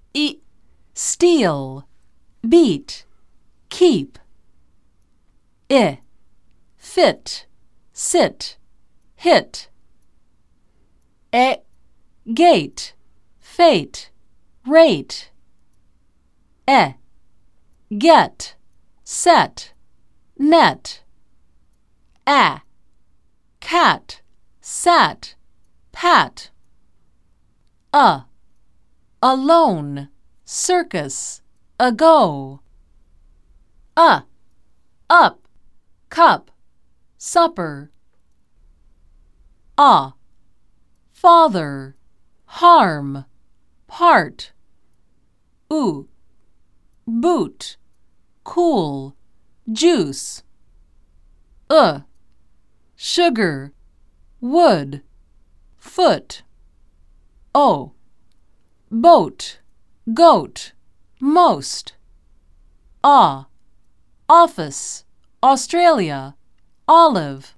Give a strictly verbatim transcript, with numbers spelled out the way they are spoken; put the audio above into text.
E, steal, beat, keep. I, fit, sit, hit. E, gate, fate, rate. E, get, set, net. A, cat, sat, pat. A, alone, circus, ago. A, up, cup, supper. A, father, harm, part. U, boot, cool, juice. U, sugar, wood, foot. O, boat, goat, most. A, office, Australia, olive.